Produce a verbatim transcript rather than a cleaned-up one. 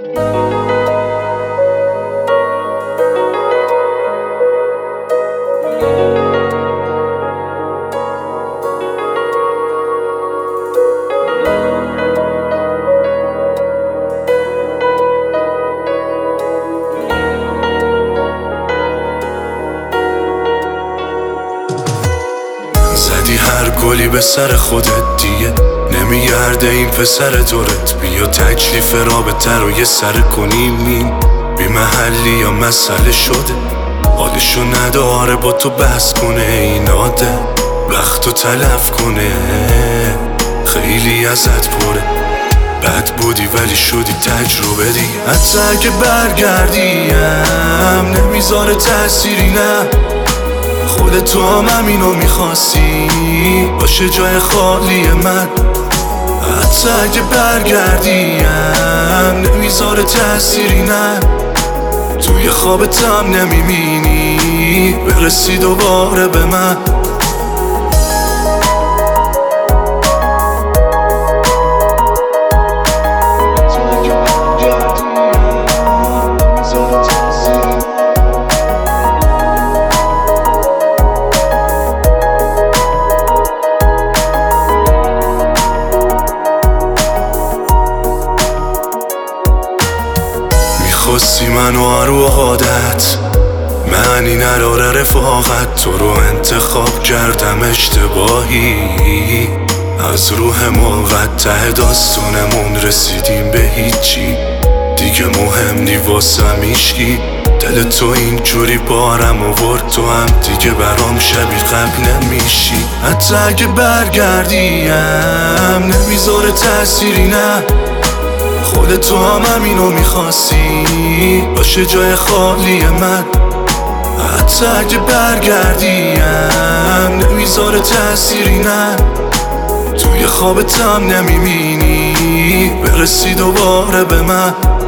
زدی هر گلی به سر خودت دیگه نمیگرده این پسر دورت. بیا تکلیف رابطه رو یه سر کنیم، این بی محلی یا مسئله شده. حالشو نداره با تو بحث کنه، این آده وقتو تلف کنه. خیلی ازت پره، بد بودی ولی شدی تجربه دیگه. حتی اگه برگردیم نمیذاره تأثیری، نه خودت هم همینو میخواستی باشه جای خالی من. حتی اگه برگردیم نمیذاره تأثیری، نه توی خوابت هم نمیبینی برسی دوباره به من. خواستی منو رو عادت، معنی نداره رفاقت. تو رو انتخاب کردم اشتباهی، از روح موقت ته داستونمون رسیدیم به هیچی دیگه. مهم نی واسم هیچکی، دل تو اینجوری بارم آورد، تو هم دیگه برام شبیه قبل نمیشی. حتی اگه برگردیم نمیذاره تأثیری، نه خودت هم همینو میخواستی باشه جای خالی من. حتی اگه برگردیم نمیذاره تأثیری، نه توی خوابت هم نمیبینی برسی دوباره به من.